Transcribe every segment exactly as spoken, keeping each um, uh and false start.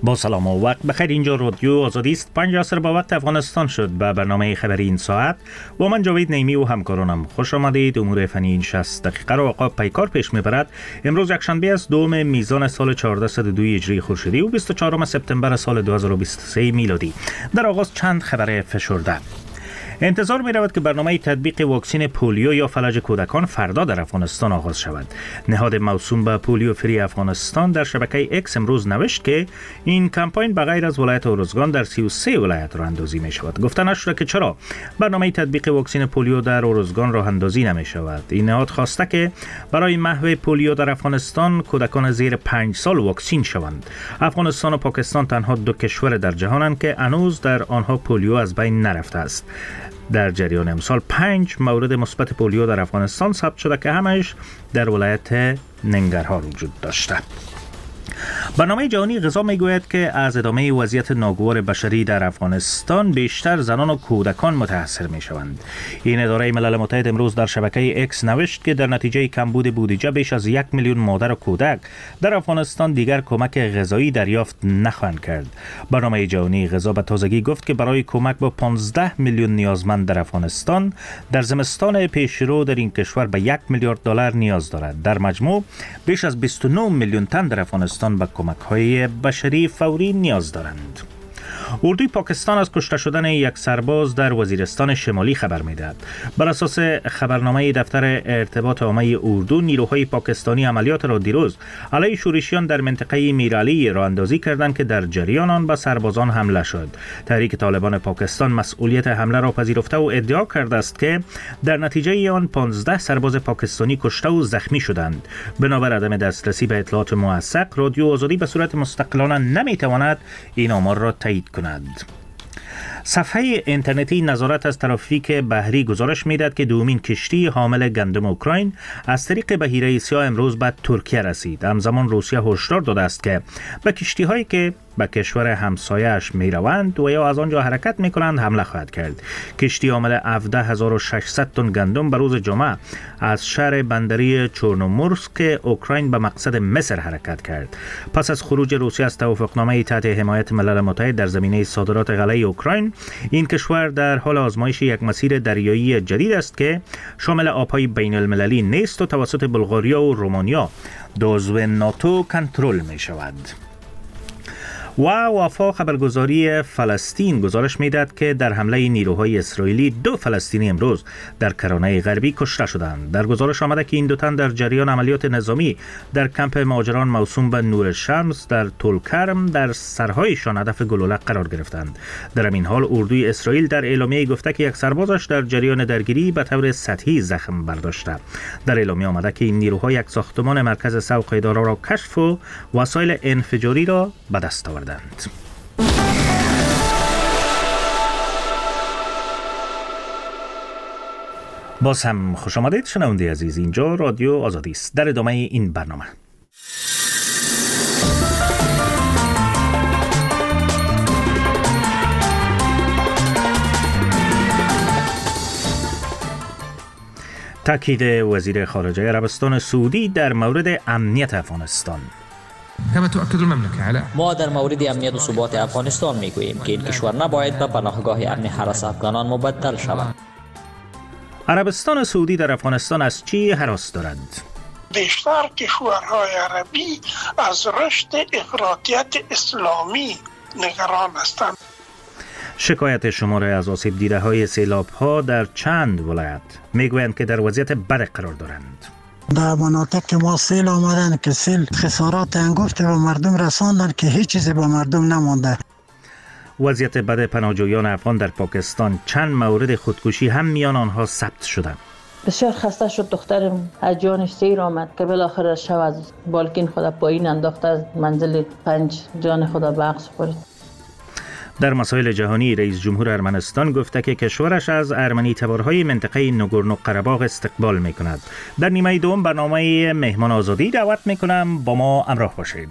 با سلام و وقت بخیر. اینجا رادیو آزادی است. پنج عصر با وقت افغانستان شد. به برنامه خبری این ساعت با من جاوید نیمی و همکارانم خوش آمدید. امور فنی این شصت دقیقه رو آقا پیکار پیش میبرد. امروز یکشنبه است، دوم میزان سال چهارده صد و دو هجری خورشیدی و بیست و چهارم سپتامبر سال دو هزار و بیست و سه میلادی. در آغاز چند خبر فشرده. انتظار می رود که برنامه تطبیق واکسن پولیو یا فلج کودکان فردا در افغانستان آغاز شود. نهاد موسوم به پولیو فری افغانستان در شبکه اکس امروز نوشت که این کمپاین به غیر از ولایت ارزگان در سی و سه ولایت راه اندازی می شود. گفته نشده که چرا برنامه تطبیق واکسن پولیو در ارزگان راه اندازی نمی شود. این نهاد خواسته که برای محو پولیو در افغانستان کودکان زیر پنج سال واکسین شوند. افغانستان و پاکستان تنها دو کشور در جهانند که هنوز در آنها پولیو از بین نرفته است. در جریان امسال پنج مورد مثبت پولیو در افغانستان ثبت شده که همش در ولایت ننگرهار وجود داشته. برنامه جهانی غذا میگوید که از ادامه وضعیت ناگوار بشری در افغانستان بیشتر زنان و کودکان متاثر می شوند. این اداره ملل متحد امروز در شبکه اکس نوشت که در نتیجه کمبود بودجه بیش از یک میلیون مادر و کودک در افغانستان دیگر کمک غذایی دریافت نخواهند کرد. برنامه جهانی غذا به تازگی گفت که برای کمک به پانزده میلیون نیازمند در افغانستان در زمستان پیشرو در این کشور به یک میلیارد دلار نیاز دارد. در مجموع بیش از بیست و نه میلیون تن در افغانستان به کمک‌های بشری فوری نیاز دارند. اردوی پاکستان از کشته شدن یک سرباز در وزیرستان شمالی خبر می‌دهد. بر اساس خبرنامه دفتر ارتباط عامه اردو، نیروهای پاکستانی عملیات را دیروز علیه شورشیان در منطقه میرعلی راه اندازی کردند که در جریان آن به سربازان حمله شد. تحریک طالبان پاکستان مسئولیت حمله را پذیرفته و ادعا کرده است که در نتیجه آن پانزده سرباز پاکستانی کشته و زخمی شدند. بنابر عدم دسترسی به اطلاعات موثق، رادیو آزادی به صورت مستقلانه نمی‌تواند این آمار را تایید کند. صفحه اینترنتی نظارت از ترافیک بحری گزارش می‌دهد که دومین کشتی حامل گندم اوکراین از طریق بحیره سیاه امروز به ترکیه رسید. همزمان روسیه هشدار داده است که به کشتی‌هایی که به کشور همسایه‌اش می‌روند و یا از آنجا حرکت می‌کنند حمله خواهد کرد. کشتی حامل هفده هزار و ششصد تن گندم به روز جمعه از شهر بندری چورنومورسک اوکراین به مقصد مصر حرکت کرد. پس از خروج روسیه از توافقنامه تحت حمایت ملل متحد در زمینه صادرات غله اوکراین، این کشور در حال آزمایش یک مسیر دریایی جدید است که شامل آب‌های بین‌المللی نیست و توسط بلغاریا و رومانیا عضو ناتو کنترل می‌شود. و وفا خبرگزاری فلسطین گزارش می‌دهد که در حمله نیروهای اسرائیلی دو فلسطینی امروز در کرانه غربی کشته شدند. در گزارش آمده که این دو تن در جریان عملیات نظامی در کمپ مهاجران موسوم به نور شمس در طولکرم در سرهایشان هدف گلوله قرار گرفتند. در این حال اردوی اسرائیل در اعلامیه گفته که یک سربازش در جریان درگیری به طور سطحی زخم برداشته. در اعلامیه آمده که این نیروها یک ساختمان مرکز سوق اداره را کشف و وسایل انفجاری را به دست آوردند. باز هم خوش آمدید شنونده عزیز. اینجا رادیو آزادی است. در ادامه این برنامه تاکید وزیر خارجه عربستان سعودی در مورد امنیت افغانستان. ما در مورد امنیت و ثبات افغانستان میگوییم که این کشور نباید به پناهگاه امن هراس افغانان مبدل شود. عربستان سعودی در افغانستان از چی هراس دارد؟ بیشتر کشورهای عربی از رشد افراطیت اسلامی نگران هستند. شکایت شماره از آسیب دیده های سیلاب ها در چند ولایت میگویند که در وضعیت بد قرار دارند. در مناطق که ما سیل آمدن که سیل خسارات انگفت به مردم رساندن که هیچ چیزی به مردم نمانده. وضعیت بد پناهجویان افغان در پاکستان، چند مورد خودکشی هم میان آنها ثبت شدند. بسیار خسته شد دخترم، از جانش سیر آمد که بالاخره شب از بالکن خدا پایین انداخته از منزل پنج جان خدا به عقص خورد. در مسائل جهانی رئیس جمهور ارمنستان گفته که کشورش از ارمنی تبارهای منطقه نگورنو قره‌باغ استقبال می کند. در نیمه دوم برنامه مهمان آزادی دعوت می کنم، با ما همراه باشید.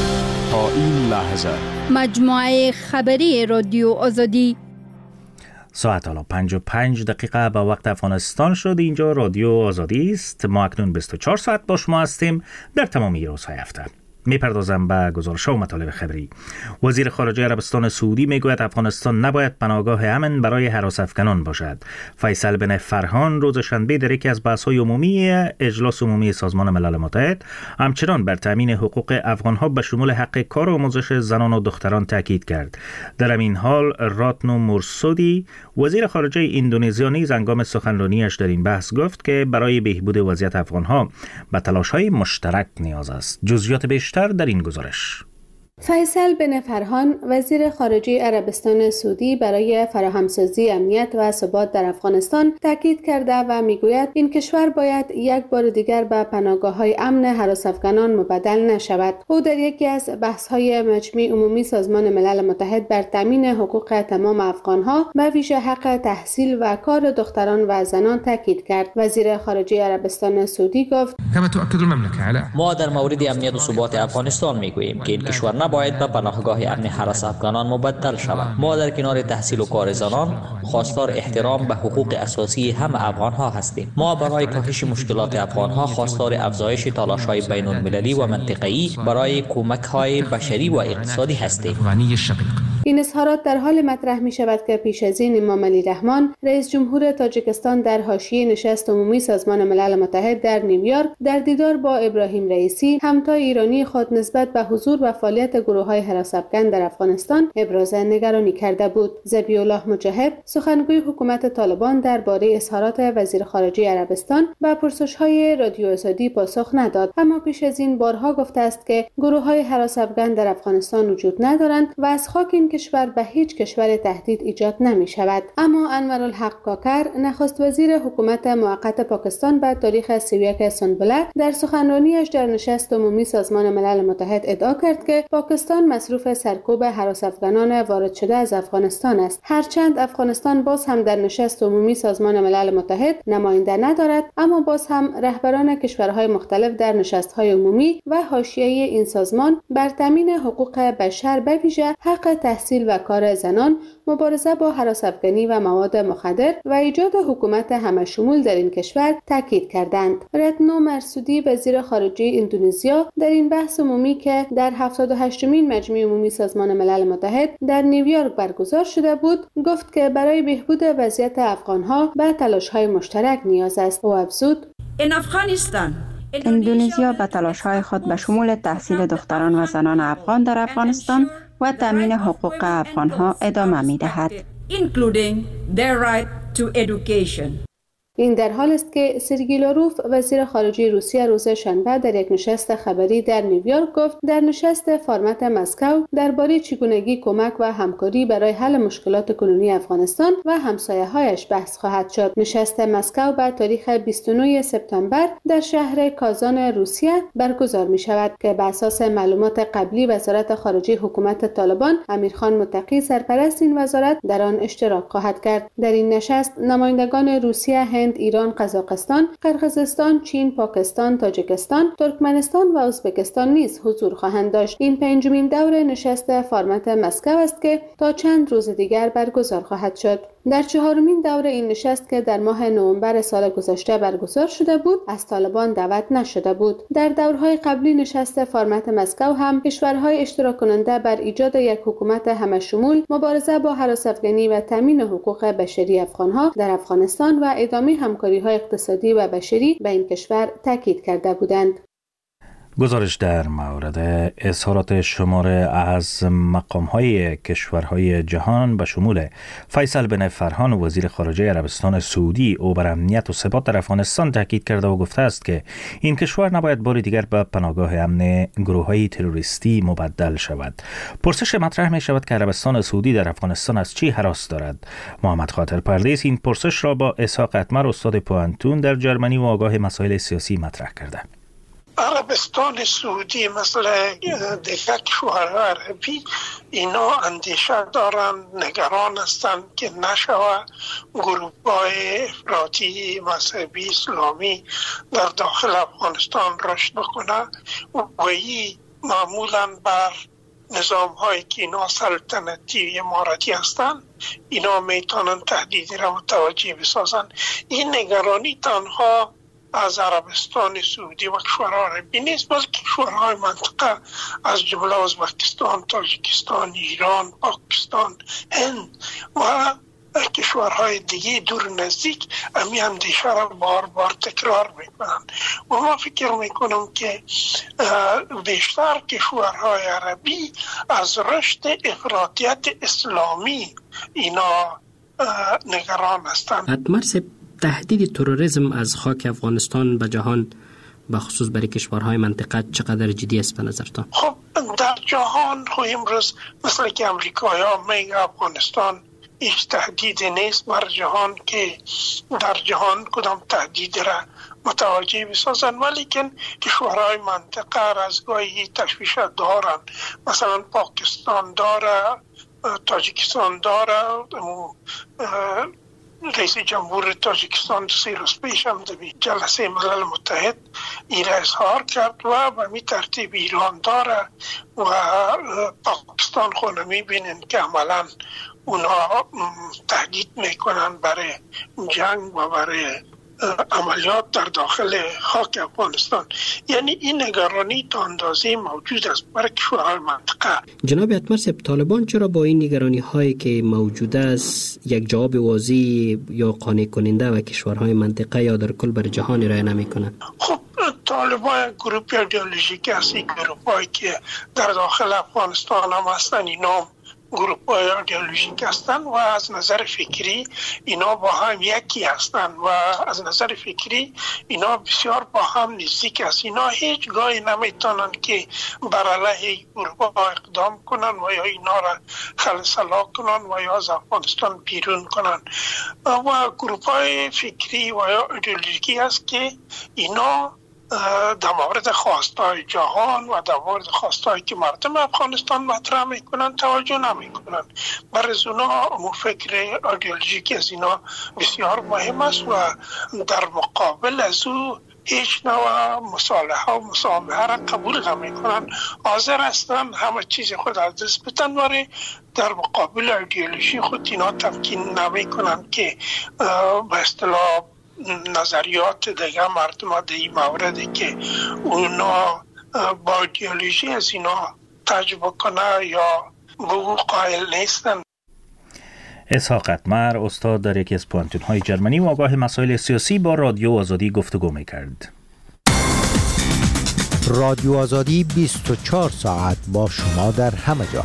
تا این لحظه مجموعه خبری رادیو آزادی ساعت حالا پنج و پنج دقیقه به وقت افغانستان شد. اینجا رادیو آزادی است. ما اکنون بیست و چهار ساعت با شما هستیم در تمامی روزهای هفته. میپردازم به گزارش‌ها و مطالب خبری. وزیر خارجه عربستان سعودی میگوید افغانستان نباید پناهگاه امن برای هراس افکنان باشد. فیصل بن فرهان روز شنبه در یکی از بحث‌های عمومی اجلاس عمومی سازمان ملل متحد همچنان بر تامین حقوق افغان‌ها به شمول حق کار و آموزش زنان و دختران تاکید کرد. در همین حال راتنو مرسودی وزیر خارجه اندونزیا نیز هنگام سخنرانیش در این بحث گفت که برای بهبود وضعیت افغان‌ها به تلاش‌های مشترک نیاز است. جزئیات بیشتر در این گزارش. فیصل بن فرهان وزیر خارجه عربستان سعودی برای فراهمسازی امنیت و ثبات در افغانستان تاکید کرده و میگوید این کشور باید یک بار دیگر به پناهگاه‌های امن هراس افکنان مبدل نشود. او در یکی از بحث‌های مجمع عمومی سازمان ملل متحد بر تامین حقوق تمام افغان‌ها به ویژه حق تحصیل و کار دختران و زنان تاکید کرد. وزیر خارجه عربستان سعودی گفت: ما در مورد امنیت و ثبات افغانستان میگوییم که این کشور باید به پناهگاه امن هراس افغانان مبدل شود. ما در کنار تحصیل و کار زنان خواستار احترام به حقوق اساسی همه افغان ها هستیم. ما برای کاهش مشکلات افغان ها خواستار افزایش تلاش های بین المللی و منطقه‌ای برای کمک های بشری و اقتصادی هستیم. این اظهارات در حال مطرح می شود که پیش از این امام علی رحمان رئیس جمهور تاجیکستان در حاشیه نشست عمومی سازمان ملل متحد در نیویورک در دیدار با ابراهیم رئیسی همتای ایرانی خود نسبت به حضور و فعالیت گروه‌های هراس افکن در افغانستان ابراز نگرانی کرده بود. ذبیح الله مجاهد سخنگوی حکومت طالبان درباره اظهارات وزیر خارجه عربستان به پرسش‌های رادیو آزادی پاسخ نداد، اما پیش از این بارها گفته است که گروه‌های هراس افکن در افغانستان وجود ندارند و از خاک این کشور به هیچ کشور تهدید ایجاد نمی‌شود. اما انورالحق کاکر نخست وزیر حکومت موقت پاکستان به تاریخ سی و یک سنبله در سخنرانیش در نشست عمومی سازمان ملل متحد ادعا کرد که پاکستان مصروف سرکوب هراس افغانان وارد شده از افغانستان است. هرچند افغانستان باز هم در نشست عمومی سازمان ملل متحد نماینده ندارد، اما باز هم رهبران کشورهای مختلف در نشست‌های عمومی و حاشیه این سازمان بر تامین حقوق بشر به ویژه حق تحصیل و کار زنان، مبارزه با هراس افغانی و مواد مخدر و ایجاد حکومت همه‌شمول در این کشور تاکید کردند. رتنو مرسودی وزیر خارجه اندونزیا در این بحث عمومی که در هفتاد و هشتمین مجمع عمومی سازمان ملل متحد در نیویورک برگزار شده بود گفت که برای بهبود وضعیت افغان‌ها به تلاش‌های مشترک نیاز است. او افزود: اندونزیا به تلاش‌های خود به شمول تحصیل دختران و زنان افغان در افغانستان و تامین حقوق افغان‌ها ادامه می‌دهد. این در حال است که سرگئی لاروف وزیر خارجه روسیه روز شنبه در یک نشست خبری در نیویورک گفت در نشست فرمت مسکو درباره چگونگی کمک و همکاری برای حل مشکلات کنونی افغانستان و همسایه‌هایش بحث خواهد شد. نشست مسکو به تاریخ بیست و نه سپتامبر در شهر کازان روسیه برگزار می شود که بر اساس معلومات قبلی وزارت خارجه حکومت طالبان امیرخان متقی سرپرست این وزارت در آن اشتراک خواهد کرد. در این نشست نمایندگان روسیه، هند، ایران، قزاقستان، قرقیزستان، چین، پاکستان، تاجیکستان، ترکمنستان و ازبکستان نیز حضور خواهند داشت. این پنجمین دور نشست فرمت مسکو است که تا چند روز دیگر برگزار خواهد شد. در چهارمین دور این نشست که در ماه نوامبر سال گذشته برگزار شده بود، از طالبان دعوت نشده بود. در دورهای قبلی نشست فرمت مسکو هم کشورهای اشتراک کننده بر ایجاد یک حکومت همه‌شمول، مبارزه با هراس افغانی و تامین حقوق بشری افغان‌ها در افغانستان و ادامه همکاری‌های اقتصادی و بشری به این کشور تاکید کرده بودند. گزارش در مورد اظهارات شماره از مقام‌های کشورهای جهان به شمول فیصل بن فرهان وزیر خارجه عربستان سعودی او بر امنیت و ثبات در افغانستان تاکید کرده و گفته است که این کشور نباید بار دیگر به پناهگاه امن گروه‌های تروریستی مبدل شود. پرسش مطرح می شود که عربستان سعودی در افغانستان از چی هراس دارد؟ محمد خاطر پردیس این پرسش را با اسحاق اتمر استاد پوانتون در جرمنی و آگاه مسائل سیاسی مطرح کرده. عربستان سعودی مثل دیگر کشورهای عربی اینا اندیشه دارن، نگران هستند که نشوه گروه‌های افراطی مذهبی اسلامی در داخل افغانستان رشد بکنه و این معمولا بر نظام هایی که اینا سلطنتی اماراتی هستند اینا میتونن تهدیدی را متوجه بسازن. این نگرانی تنها از عربستان سعودی و کشورهای عربی نیست، بلکه کشورهای منطقه از جمله ازبکستان، تاجیکستان، ایران، پاکستان، هند و کشورهای دیگه دور نزدیک امی اندیشه را بار بار تکرار میکنن و ما فکر میکنم که بیشتر کشورهای عربی از رشد افراطیت اسلامی اینا نگران هستند. اتمرس تهدید تروریسم از خاک افغانستان به جهان به خصوص برای کشورهای منطقه چقدر جدی است به نظرتان؟ خب در جهان خو امروز مثل که امریکایی ها میگه افغانستان هیچ تهدید نیست بر جهان که در جهان کدام تهدید را متوجه بسازن، ولیکن کشورهای منطقه از گاهی تشویش دارن. مثلا پاکستان داره، تاجیکستان داره. رئیس جمهور تاجیکستان سی روز پیش هم در جلسه ملل متحد این را اظهار کرد و به می ترتیب ایران داره و پاکستان خونه می بینن که عملا اونا تهدید میکنن برای جنگ و برای عملیات در داخل خاک افغانستان. یعنی این نگرانی تا اندازه موجود است برای کشورهای منطقه. جناب اتمرس، طالبان چرا با این نگرانی هایی که موجود است یک جواب واضح یا قانع کننده و کشورهای منطقه یا در کل بر جهان ارائه نمیکنند؟ خب طالبان گروه ایدئولوژیک است، این گروهایی که در داخل افغانستان هم هستن اینا گروه های ایدئولوژیک هستند و از نظر فکری اینا با هم یکی هستند و از نظر فکری اینا بسیار با هم نزدیک است. اینا هیچ گاهی نمیتونن که بر علیه گروه ها اقدام کنن و یا اینا را خلسلا کنن و یا از افغانستان بیرون کنن. و گروه های فکری و یا ایدئولوژیکی است که اینا در مورد خواستای جهان و در مورد خواستایی که مردم افغانستان مطرح میکنن توجه نمیکنن. برای از اونا امو فکر ایدئولوژیکی از اینا بسیار مهم است و در مقابل از او هیچ نوع مصالحه و مسامحه را قبول نمیکنن. حاضر هستن همه چیز خود از دست بدن ولی در مقابل ایدئولوژی خود اینا تمکین نمیکنن که به اصطلاح نظریات دیگه مردم در این موردی که اونا با ایدئولوژی از اینا تجربه کنه یا به او قائل نیستن. اسحاق اتمر، استاد در یکی از پوانتون‌های جرمنی و آگاه مسائل سیاسی، با رادیو آزادی گفتگو می‌کرد. رادیو آزادی بیست و چهار ساعت با شما در همه جا.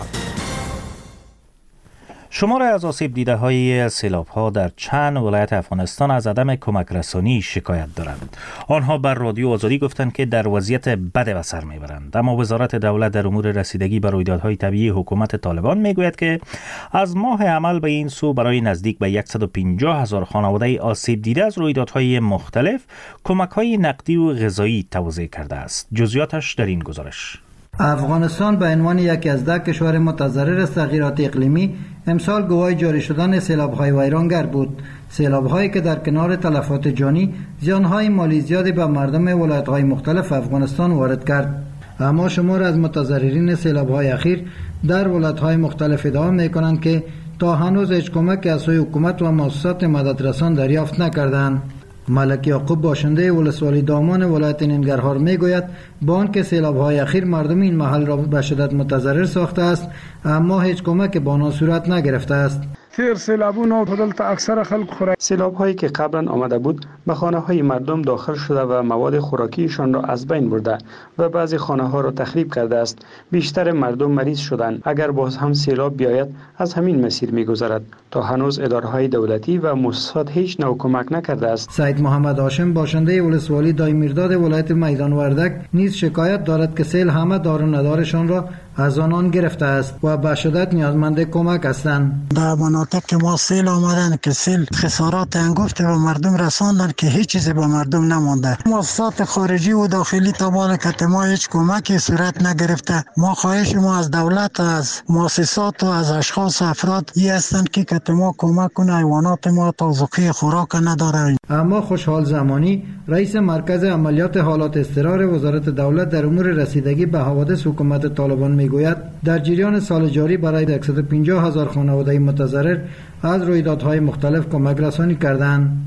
شمار از آسیب دیده های سیلاب ها در چند ولایت افغانستان از عدم کمک رسانی شکایت دارند. آنها بر رادیو آزادی گفتند که در وضعیت بد به سر میبرند. اما وزارت دولت در امور رسیدگی به رویدادهای طبیعی حکومت طالبان میگوید که از ماه عمل به این سو برای نزدیک به صد و پنجاه هزار خانواده آسیب دیده از رویدادهای مختلف کمک های نقدی و غذایی توزیع کرده است. جزئیاتش در این گزارش. افغانستان به عنوان یکی از ده کشور متضرر از تغییرات اقلیمی امسال گواه جاری شدن سیلاب‌های ویرانگر بود. سیلاب‌هایی که در کنار تلفات جانی زیان‌های مالی زیادی به مردم ولایت‌های مختلف افغانستان وارد کرد. اما شمار از متضررین سیلاب‌های اخیر در ولایت‌های مختلف ادعا می‌کنند که تا هنوز هیچ کمکی از سوی حکومت و مؤسسات مددرسان دریافت نکردند. ملک یعقوب باشنده ولسوالی دامان ولایت ننگرهار میگوید با آنکه سیلاب‌های اخیر مردم این محل را به شدت متضرر ساخته است اما هیچ کمک به آنها صورت نگرفته است. تیر سیلابونه دلته اکثر خلق خوراک سیلاب هایی که قبلا آمده بود به خانه های مردم داخل شده و مواد خوراکیشان را از بین برده و بعضی خانه ها را تخریب کرده است. بیشتر مردم مریض شدند. اگر باز هم سیلاب بیاید از همین مسیر میگذرد. تا هنوز اداره های دولتی و مؤسسات هیچ نوع کمک نکرده است. سید محمد هاشم باشنده ولسوالی دایمیرداد ولایت میدان وردک نیز شکایت دارد که سیل همه دار و ندارشان را از آنان گرفته است و به شدت نیازمند کمک هستند. در مناطق که ما سیل آمدن که سیل خسارات انگفت به مردم رساندن که هیچ چیزی به مردم نمانده. مؤسسات خارجی و داخلی تبال که ما هیچ کمکی صورت نگرفته. ما خواهش ما از دولت، از مؤسسات و از اشخاص افراد ای هستند که که ما کمک کنه حیوانات ما تازگی خوراک نداره. اما خوشحال زمانی رئیس مرکز عملیات حالات اضطرار وزارت دولت در امور رسیدگی به حوادث حکومت طالبان میگوید در جریان سال جاری برای صد و پنجاه هزار خانواده متضرر از رویدادهای مختلف کمک رسانی کردند.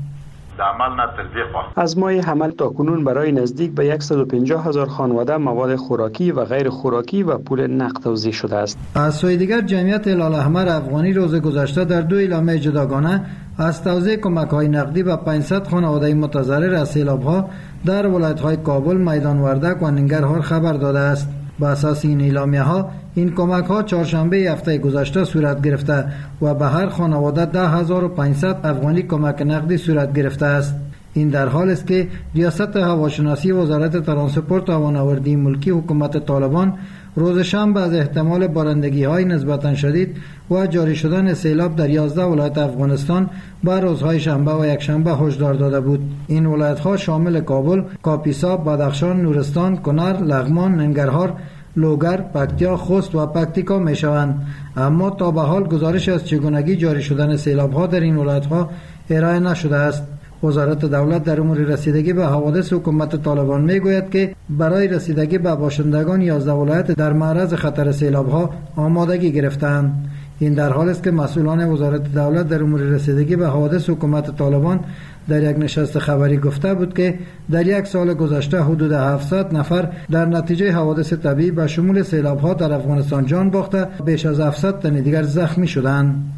از ماه حمل تا کنون برای نزدیک به صد و پنجاه هزار خانواده مواد خوراکی و غیر خوراکی و پول نقد توزیع شده است. از سوی دیگر جمعیت هلال احمر افغانی روز گذشته در دو اعلامیه جداگانه از توزیع کمک‌های نقدی به پانصد خانواده متضرر از سیلاب‌ها در ولایت‌های کابل، میدان وردک و ننگرهار خبر داده است. با اساس این اعلامیه‌ها این کمک‌ها چهارشنبه هفته گذشته صورت گرفته و به هر خانواده ده هزار و پانصد افغانی کمک نقدی صورت گرفته است. این در حال است که ریاست هواشناسی وزارت ترانسپورت و هوانوردی ملکی حکومت طالبان روز شنبه از احتمال بارندگی‌های نسبتاً شدید و جاری شدن سیلاب در یازده ولایت افغانستان بر روزهای شنبه و یکشنبه هشدار داده بود. این ولایت‌ها شامل کابل، کاپیسا، بدخشان، نورستان، کنر، لغمان، ننگرهار، لوگر، پکتیا، خوست و پکتیکا میشوند. اما تا به حال گزارش از چگونگی جاری شدن سیلاب‌ها در این ولایت‌ها ارائه نشده است. وزارت دولت در امور رسیدگی به حوادث حکومت طالبان میگوید که برای رسیدگی به باشندگان یازده ولایت در معرض خطر سیلاب‌ها آمادگی گرفتند. این در حال است که مسئولان وزارت دولت در امور رسیدگی به حوادث حکومت طالبان در یک نشست خبری گفته بود که در یک سال گذشته حدود هفتصد نفر در نتیجه حوادث طبیعی به شمول سیلاب‌ها در افغانستان جان باخته، بیش از هفتصد تن دیگر زخمی شدند.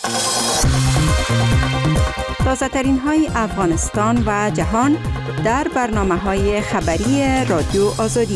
تازه ترین های افغانستان و جهان در برنامه های خبری رادیو آزادی.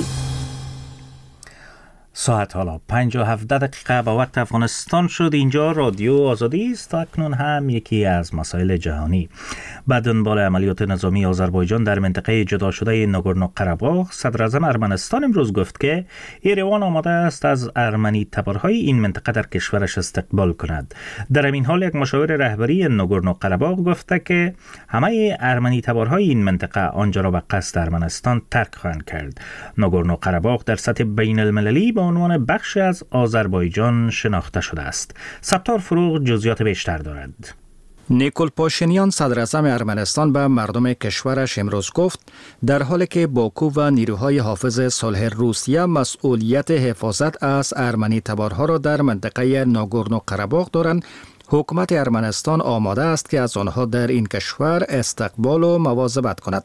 ساعت حالا پنج و هفده دقیقه به وقت افغانستان شد. اینجا رادیو آزادی است. اکنون هم یکی از مسائل جهانی. بعد دنبال عملیات نظامی آذربایجان در منطقه جدا شده ناگورنو قره‌باغ، صدر اعظم ارمنستان امروز گفت که ایروان آماده است از ارمنی تبارهای این منطقه در کشورش استقبال کند. در این حال یک مشاور رهبری ناگورنو قره‌باغ گفته که همه ارمنی تبارهای این منطقه آنجا را به قصد ارمنستان ترک خواهند کرد. ناگورنو قره‌باغ در سطح بین المللی به عنوان بخشی از آذربایجان شناخته شده است. ستار فروغ جزئیات بیشتر دارد. نیکول پاشینیان صدر اعظم ارمنستان به مردم کشورش امروز گفت در حالی که باکو و نیروهای حافظ صلح روسیه مسئولیت حفاظت از ارمنی تبارها را در منطقه ناگورنو قره‌باغ دارند، حکومت ارمنستان آماده است که از آنها در این کشور استقبال و مواظبت کند.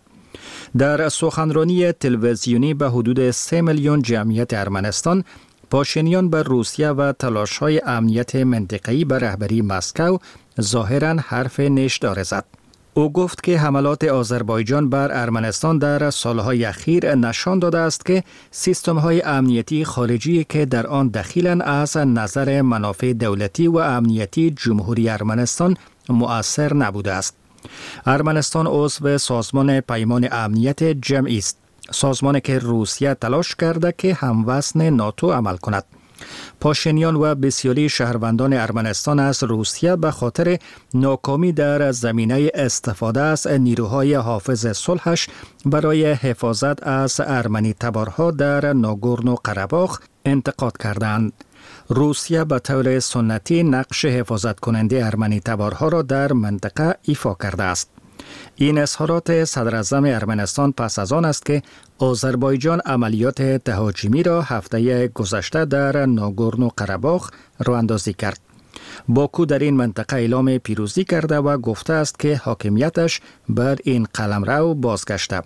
در سخنرانی تلویزیونی به حدود سه میلیون جمعیت ارمنستان، پاشینیان بر روسیه و تلاش‌های امنیت منطقه‌ای به رهبری مسکو ظاهراً حرف نشدار زد. او گفت که حملات آذربایجان بر ارمنستان در سالهای اخیر نشان داده است که سیستم‌های امنیتی خارجی که در آن دخیلند از نظر منافع دولتی و امنیتی جمهوری ارمنستان مؤثر نبوده است. ارمنستان عضو سازمان پیمان امنیت جمعی است، سازمانی که روسیه تلاش کرده که هموزن ناتو عمل کند. پاشینیان و بسیاری شهروندان ارمنستان از روسیه به خاطر ناکامی در زمینه استفاده از نیروهای حافظ صلحش برای حفاظت از ارمنی تبارها در ناگورنو قره‌باغ انتقاد کردند. روسیه به طور سنتی نقش حفاظت کننده ارمنی تبارها را در منطقه ایفا کرده است. این اظهارات صدر اعظم ارمنستان پس از آن است که آذربایجان عملیات تهاجمی را هفته گذشته در ناگورنو قره‌باغ راه اندازی کرد. باکو در این منطقه اعلام پیروزی کرده و گفته است که حاکمیتش بر این قلمرو بازگشته.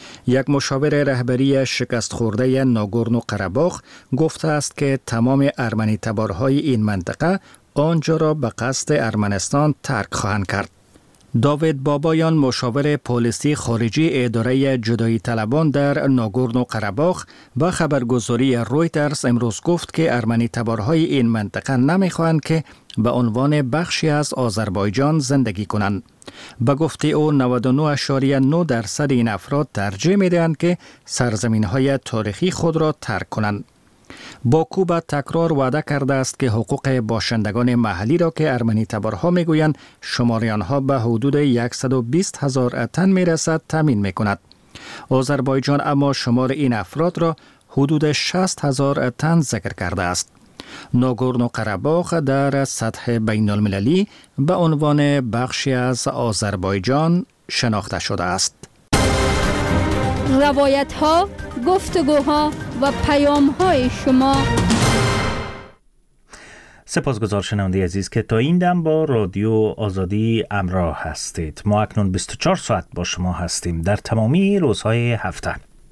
یک مشاور رهبری شکست خورده ناگورنو قره‌باغ گفته است که تمام ارمنی تبارهای این منطقه آنجا را به قصد ارمنستان ترک خواهند کرد. داوید بابایان مشاور پلیسی خارجی اداره جدایی طلبان در ناگورنو قره‌باغ با خبرگزاری رویترز امروز گفت که ارمنی تبارهای این منطقه نمیخواهند که به عنوان بخشی از آذربایجان زندگی کنند. به گفته او نود و نه اشاریه نه درصد این افراد ترجیح میدهند که سرزمین‌های تاریخی خود را ترک کنند. باکو به تکرار وعده کرده است که حقوق باشندگان محلی را که ارمنی تبارها میگویند شمار آنها به حدود صد و بیست هزار تن میرسد تامین میکند. آذربایجان اما شمار این افراد را حدود شصت هزار تن ذکر کرده است. ناگورنو قره‌باغ در سطح بین المللی به عنوان بخشی از آذربایجان شناخته شده است. روایت ها، گفتگوها و پیام های شما سپاسگزار شنونده عزیز که تا این دم با رادیو آزادی همراه هستید. ما اکنون بیست و چهار ساعت با شما هستیم در تمامی روزهای هفته.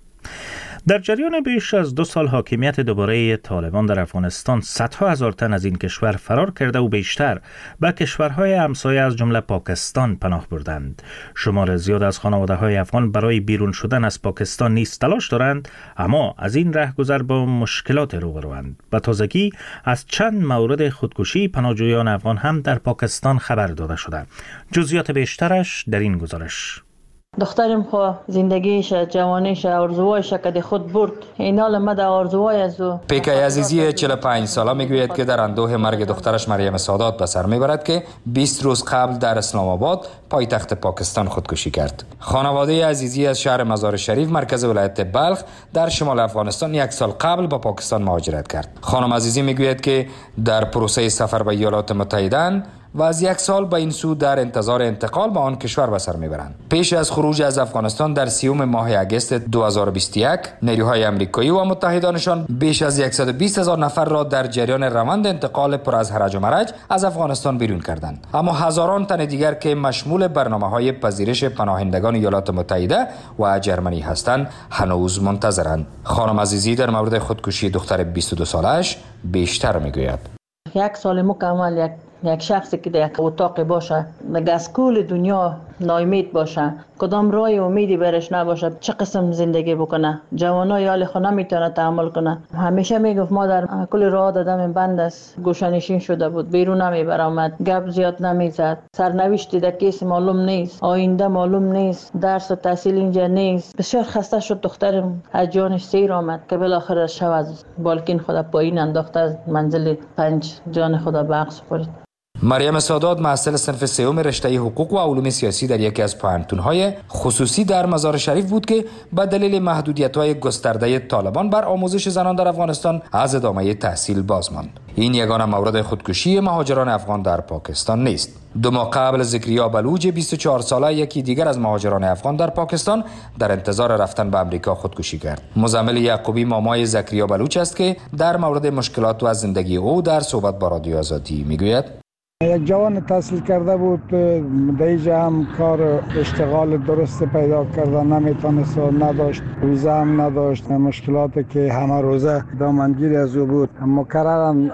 در جریان بیش از دو سال حاکمیت دوباره طالبان در افغانستان، صدها هزار تن از این کشور فرار کرده و بیشتر به کشورهای همسایه از جمله پاکستان پناه بردند. شمار زیاد از خانواده‌های افغان برای بیرون شدن از پاکستان نیز تلاش دارند، اما از این رهگذر با مشکلات روبروند. به تازگی از چند مورد خودکشی پناهجویان افغان هم در پاکستان خبر داده شده. جزئیات بیشترش در این گزارش. دخترم خو زندگیش جوانیش آرزوهایش که خود برد، این حال مد آرزوهای از او. پیکای عزیزی چهل و پنج ساله میگوید که در اندوه مرگ دخترش مریم سادات به سر میبرد که بیست روز قبل در اسلام آباد پایتخت پاکستان خودکشی کرد. خانواده عزیزی از شهر مزار شریف مرکز ولایت بلخ در شمال افغانستان یک سال قبل به پاکستان مهاجرت کرد. خانم عزیزی میگوید که در پروسه سفر به ایالات متحده و از یک سال به این سو در انتظار انتقال به آن کشور به سر میبرند. پیش از خروج از افغانستان در سیوم ماه اگست دو هزار و بیست و یک، نیروهای آمریکایی و متحدانشان بیش از صد و بیست هزار نفر را در جریان روند انتقال پر از هرج و مرج از افغانستان بیرون کردند. اما هزاران تن دیگر که مشمول برنامه‌های پذیرش پناهندگان ایالات متحده و جرمنی هستند هنوز منتظرند. خانم عزیزی در مورد خودکشی دختر بیست و دو سالش بیشتر میگوید. یک سال مکمل یک یک شخصی که در یک اتاق باشه، دیگه از کل دنیا ناامید باشه، کدام راه امیدی برش نباشه، چه قسم زندگی بکنه؟ جوانای حال خود نمیتونه تحمل کنه. همیشه میگفت مادر کل راه دادم بند است، گوشه‌نشین شده بود، بیرون نمیبر آمد، گپ زیاد نمیزد، سرنوشتی در کیس معلوم نیست، آینده معلوم نیست، درس و تحصیل اینجا نیست. بسیار خسته شد دخترم، از جانش سیر آمد که بالاخره شب از بالکن خود پایین انداخت، از منزل پنج جان خود به عقص خورد. مریم سادات محصل صنف سوم رشته حقوق و علوم سیاسی در یکی از پوهنتون‌های خصوصی در مزار شریف بود که به دلیل محدودیت‌های گسترده طالبان بر آموزش زنان در افغانستان از ادامه تحصیل باز ماند. این یگانه مورد خودکشی مهاجران افغان در پاکستان نیست. دو ماه قبل زکریا بلوچ بیست و چهار ساله، یکی دیگر از مهاجران افغان در پاکستان، در انتظار رفتن به امریکا خودکشی کرد. مزمل یعقوبی مامای زکریا بلوچ است که در مورد مشکلات و از زندگی او در صحبت با رادیو آزادی میگوید. یک جوان تحصیل کرده بود، دیجا هم کار اشتغال درست پیدا کرده نمیتونست، نداشت ویزا هم نداشت، مشکلاتی که همه روزه دامنگیر از او بود. مکررن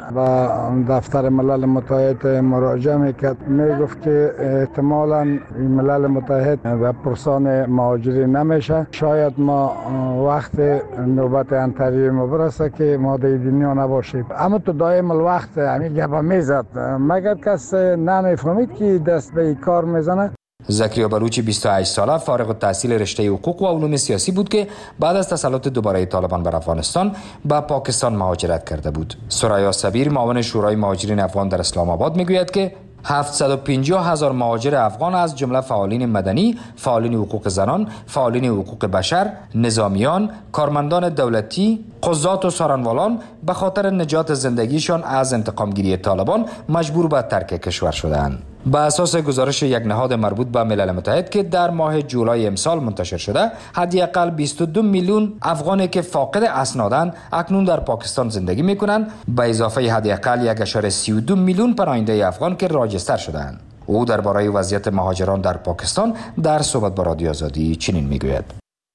به دفتر ملل متحد مراجعه میکرد، میگفت که احتمالاً ملل متحد به پرسان مهاجرین نمیشه، شاید ما وقت نوبت انتری ما برسه که ما در دنیا نباشیم. اما تو دائم الوقت همین گپ میزد، مگر کس نمیفهمید که دست به کار میزنه. زکریا بلوچ بیست و هشت ساله، فارغ التحصیل رشته حقوق و علوم سیاسی بود که بعد از تسلط دوباره طالبان بر افغانستان به پاکستان مهاجرت کرده بود. سرایا صبیر، معاون شورای مهاجرین افغان در اسلام آباد، میگوید که هفتصد و پنجاه هزار مهاجر افغان از جمله فعالین مدنی، فعالین حقوق زنان، فعالین حقوق بشر، نظامیان، کارمندان دولتی، قضات و سارنوالان به خاطر نجات زندگیشان از انتقامگیری طالبان مجبور به ترک کشور شدند. به اساس گزارش یک نهاد مربوط به ملل متحد که در ماه جولای امسال منتشر شده، حداقل بیست و دو میلیون افغانی که فاقد اسنادند اکنون در پاکستان زندگی میکنند، به اضافه حداقل یک اشاره سی و دو میلیون پناهنده افغان که راجستر شدند. او درباره وضعیت مهاجران در پاکستان در صحبت با رادیو آزادی چنین میگوید.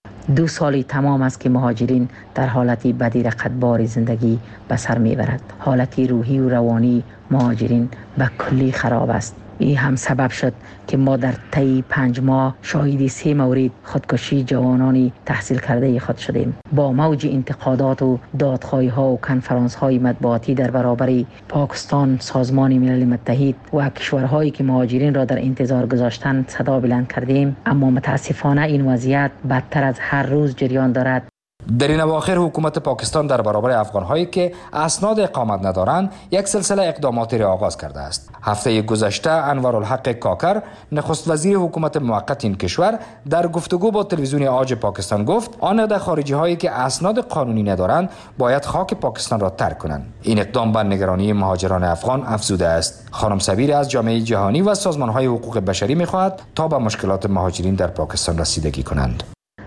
دو سالی تمام است که مهاجرین در حالتی بدی رقتبار زندگی به سر میبرد. حالتی روحی و روانی مهاجرین به کلی خراب است. این هم سبب شد که ما در طی پنج ماه شاهد سه مورد خودکشی جوانانی تحصیل کرده خود شدیم. با موج انتقادات و دادخواهی ها و کنفرانس های مطبوعاتی در برابر پاکستان، سازمان ملل متحد و کشورهایی که مهاجرین را در انتظار گذاشتند صدا بلند کردیم، اما متاسفانه این وضعیت بدتر از هر روز جریان دارد. در این اواخر حکومت پاکستان در برابر افغان‌هایی که اسناد اقامت ندارند یک سلسله اقداماتی را آغاز کرده است. هفته گذشته انوارالحق کاکر، نخست وزیر حکومت موقت این کشور، در گفتگو با تلویزیون آج پاکستان گفت آنده خارجی هایی که اسناد قانونی ندارند باید خاک پاکستان را ترک کنند. این اقدام بر نگرانی مهاجران افغان افزوده است. خانم صبیر از جامعه جهانی و سازمان‌های حقوق بشری می‌خواهد تا به مشکلات مهاجرین در پاکستان رسیدگی کنند.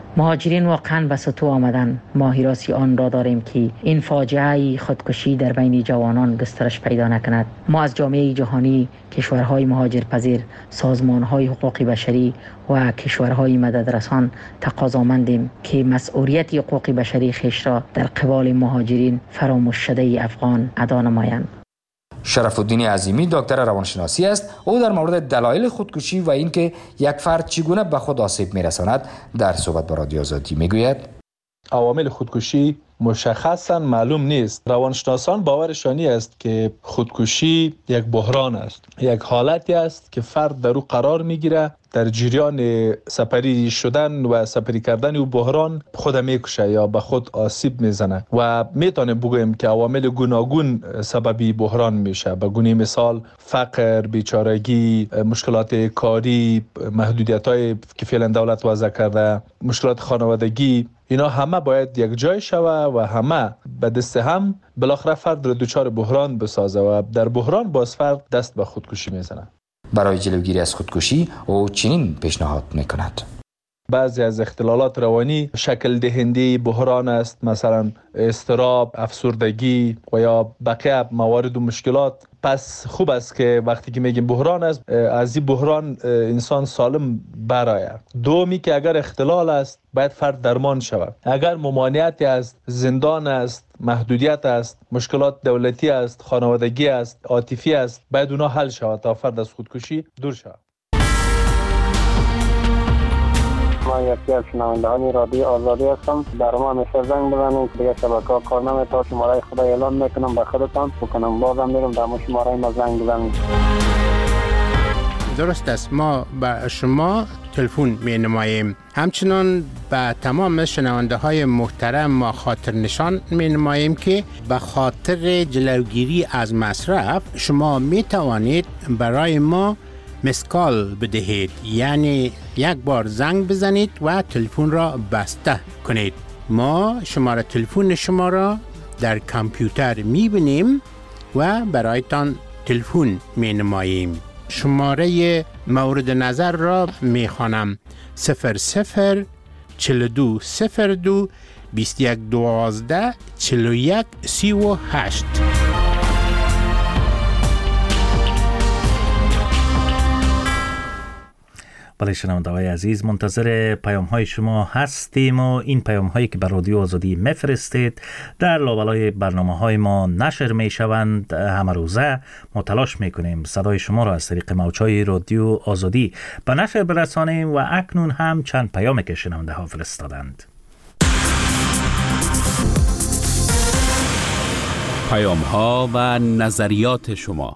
مهاجرین واقعا به سطوح آمدن. ما حراسی آن را داریم که این فاجعه خودکشی در بین جوانان گسترش پیدا نکند. ما از جامعه جهانی، کشورهای مهاجرپذیر، سازمانهای حقوق بشری و کشورهای مددرسان تقاضامندیم که مسئولیت حقوق بشری خویش را در قبال مهاجرین فراموش شده افغان ادا نمایند. شرف الدین عظیمی دکتر روانشناسی است. او در مورد دلایل خودکشی و اینکه یک فرد چگونه به خود آسیب میرساند در صحبت با رادیو آزادی میگوید: عوامل خودکشی مشخصا معلوم نیست. روانشناسان باورشانی است که خودکشی یک بحران است، یک حالتی است که فرد در او قرار میگیره، در جریان سپری شدن و سپری کردن او بحران خود میکشه یا به خود آسیب میزنه و میتونیم بگوییم که عوامل گوناگون سببی بحران میشه. به گونه مثال فقر، بیچارگی، مشکلات کاری، محدودیت‌های که فعلا دولت وضع کرده، مشکلات خانوادگی، اینا همه باید یک جای شوه و همه به دست هم بالاخره فرد را دچار بحران بسازه و در بحران باز فرد دست به خودکشی میزنه. برای جلوگیری از خودکشی او چنین پیشنهاد میکند: بعضی از اختلالات روانی شکل دهنده بحران است، مثلا اضطراب، افسردگی و یا بقیه موارد و مشکلات. پس خوب است که وقتی که میگیم بحران است، از این بحران انسان سالم برآید. دومی که اگر اختلال است باید فرد درمان شود. اگر ممانعتی است، زندان است، محدودیت است، مشکلات دولتی است، خانوادگی است، عاطفی است، باید اونا حل شود تا فرد از خودکشی دور شود. ما یکی از شنوندگان رادیو آزادی هستم. در ما همیشه زنگ بزنید، دیگه شبکه‌ها کار نمی‌کنه. شماره خدا اعلام میکنم به خودتان بکنم، بازم میرم در شماره ما زنگ بزنید. درست است، ما به شما تلفن می نماییم. همچنان به تمام شنونده های محترم ما خاطر نشان می نماییم که به خاطر جلوگیری از مصرف شما می توانید برای ما مسکال بدهید، یعنی یک بار زنگ بزنید و تلفن را بسته کنید. ما شماره تلفن شما را در کامپیوتر می بینیم و برایتان تلفن می نماییم. شماره مورد نظر را می خوانم: صفر صفر چهل و دو صفر دو بیست و یک دوازده چهل و یک سی و هشت. بله شنونده‌های عزیز، منتظر پیام های شما هستیم و این پیام هایی که بر رادیو آزادی میفرستید در لابلای برنامه های ما نشر می شوند. همه روزه ما تلاش میکنیم صدای شما را از طریق موج‌های رادیو آزادی به نشر برسانیم و اکنون هم چند پیامی که شنونده ها فرستادند. پیام ها و نظریات شما.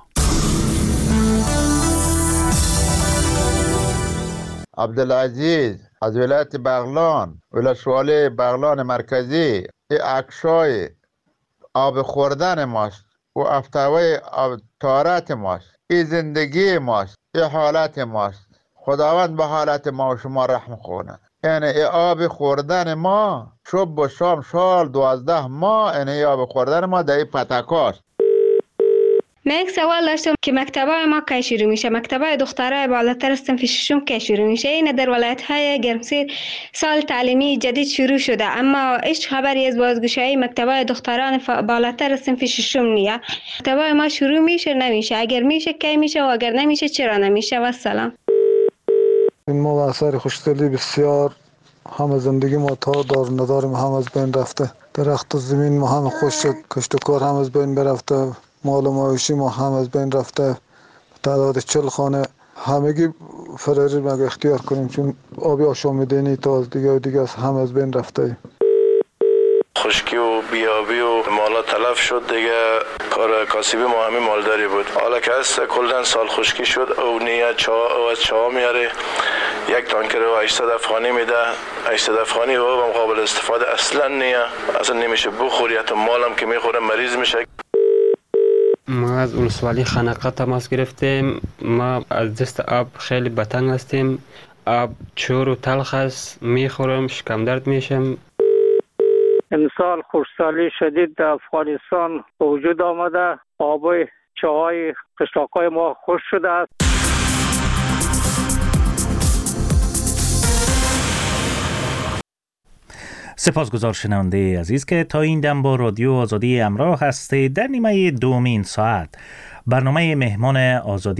عبدالعزیز از ولایت بغلان، ولسوالی بغلان مرکزی. این عکسای آب خوردن ماست و افتوای آب طهارت ماست. این زندگی ماست، این حالت ماست. خداوند به حالت ما و شما رحم کنه. یعنی این آب خوردن ما صبح و شام سال دوازده ماه، یعنی آب خوردن ما در این پتکاست. من یک سوال داشتم که مکتبای ما کی شروع میشه؟ مکتبای دخترای بالاتر از صنف ششم کی شروع میشه؟ این در ولایت‌های گرمسیر سال تعلیمی جدید شروع شده، اما هیچ خبری از بازگشایی مکتبای دختران بالاتر از صنف ششم نیست. مکتبای ما شروع میشه نمیشه؟ اگر میشه کی میشه و اگر نمیشه چرا نمیشه؟ و سلام. ما با اثر خوشدلی بسیار همه زندگی ما تا دار نداریم، هم از بین رفته. درخت و زمین ما هم خوش کشت و کار هم از بین برفته. مال و معاشی ما هم از بین رفته. تعداد چل خانه همگی فراری مگه اختیار کنیم، چون آبی آشامیدنی تا از دیگه و دیگه از هم از بین رفته. خشکی و بیابی و مالا تلف شد دیگه. کار کاسبی ما همین مالداری بود. حالا که هست کلن سال خشکی شد او نیه چا او از چا میاره یک تانکر و هشتصد افغانی میده. هشتصد افغانی و هم قابل استفاده اصلا نیه، اصلا نمیشه بخوری، حتی مالم که میخوره مریض میشه. ما از ولسوالی خنقه تماس گرفتیم. ما از دست آب خیلی بتنگ هستیم. آب چور و تلخ است، میخورم شکم درد میشم. امسال خشکسالی شدید در افغانستان به وجود آمده. آبای چاهای قشلاقای ما خشک شده است. سپاسگزار شنونده عزیز که تا این دم با رادیو آزادی همراه هستید. در نیمه دومین ساعت برنامه مهمان آزادی